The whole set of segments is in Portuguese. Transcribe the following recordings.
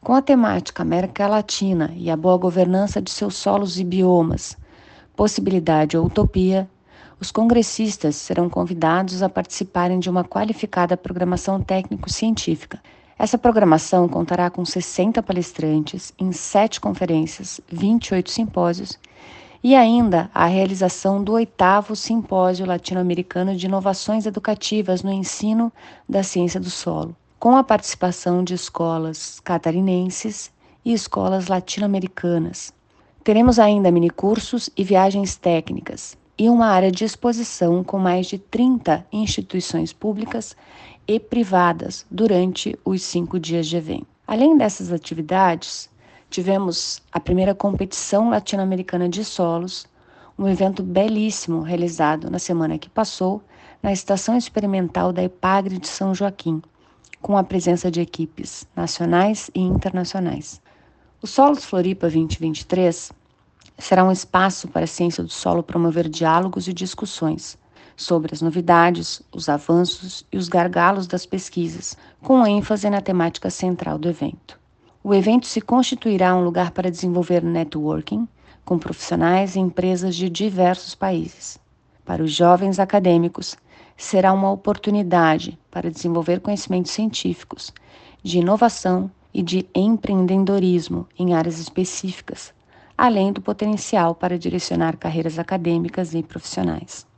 Com a temática América Latina e a boa governança de seus solos e biomas, possibilidade ou utopia, os congressistas serão convidados a participarem de uma qualificada programação técnico-científica. Essa programação contará com 60 palestrantes em 7 conferências, 28 simpósios e ainda a realização do 8º Simpósio Latino-Americano de Inovações Educativas no Ensino da Ciência do Solo, com a participação de escolas catarinenses e escolas latino-americanas. Teremos ainda minicursos e viagens técnicas e uma área de exposição com mais de 30 instituições públicas e privadas durante os 5 dias de evento. Além dessas atividades, tivemos a primeira competição latino-americana de solos, um evento belíssimo realizado na semana que passou na Estação Experimental da EPAGRE de São Joaquim, com a presença de equipes nacionais e internacionais. O Solos Floripa 2023 será um espaço para a ciência do solo promover diálogos e discussões sobre as novidades, os avanços e os gargalos das pesquisas, com ênfase na temática central do evento. O evento se constituirá um lugar para desenvolver networking com profissionais e empresas de diversos países. Para os jovens acadêmicos, será uma oportunidade para desenvolver conhecimentos científicos, de inovação e de empreendedorismo em áreas específicas, além do potencial para direcionar carreiras acadêmicas e profissionais.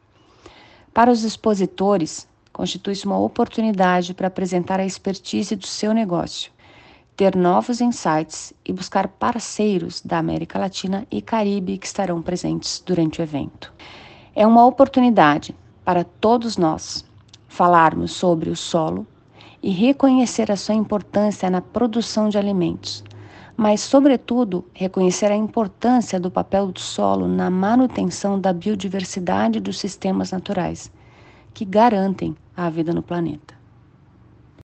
Para os expositores, constitui-se uma oportunidade para apresentar a expertise do seu negócio, ter novos insights e buscar parceiros da América Latina e Caribe que estarão presentes durante o evento. É uma oportunidade para todos nós falarmos sobre o solo e reconhecer a sua importância na produção de alimentos, mas, sobretudo, reconhecer a importância do papel do solo na manutenção da biodiversidade dos sistemas naturais, que garantem a vida no planeta.